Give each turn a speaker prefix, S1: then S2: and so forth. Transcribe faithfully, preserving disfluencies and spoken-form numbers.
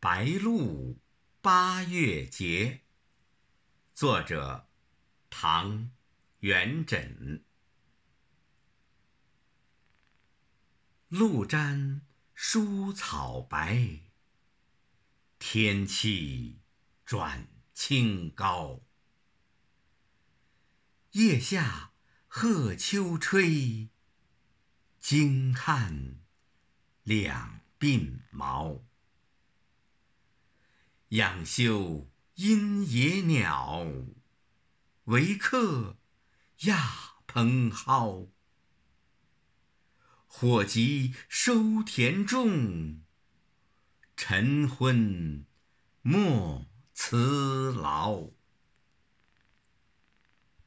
S1: 白露八月节，作者唐·元稹。露沾蔬草白，天气转清高。腋下鹤秋吹，惊撼两鬓毛。仰嗅阴野鸟，为客亚蓬蒿。火急收田种，晨昏莫辞劳。